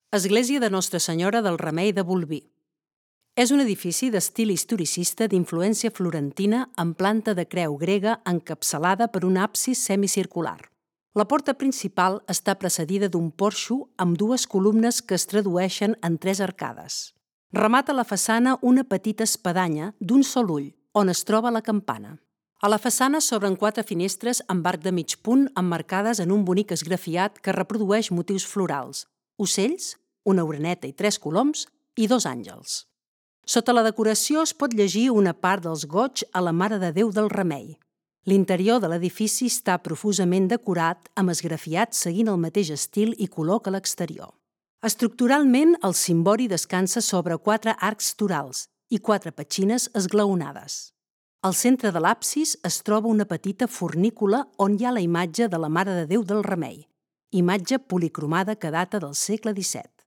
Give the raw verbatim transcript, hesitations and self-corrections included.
Església de Nostra Senyora del Remei de Bolvir. És un edifici d'estil historicista d'influència florentina amb planta de creu grega encapçalada per un absis semicircular. La porta principal està precedida d'un porxo amb dues columnes que es tradueixen en tres arcades. Remata la façana una petita espadanya d'un sol ull, on es troba la campana. A la façana s'obren quatre finestres amb arc de mig punt emmarcades en un bonic esgrafiat que reprodueix motius florals, ocells, una oreneta i tres coloms i dos àngels. Sota la decoració es pot llegir una part dels goigs a la Mare de Déu del Remei. L'interior de l'edifici està profusament decorat amb esgrafiats seguint el mateix estil i color que l'exterior. Estructuralment, el cimbori descansa sobre quatre arcs torals i quatre petxines esglaonades. Al centre de l'absis es troba una petita fornícula on hi ha la imatge de la Mare de Déu del Remei, imatge policromada que data del segle disset.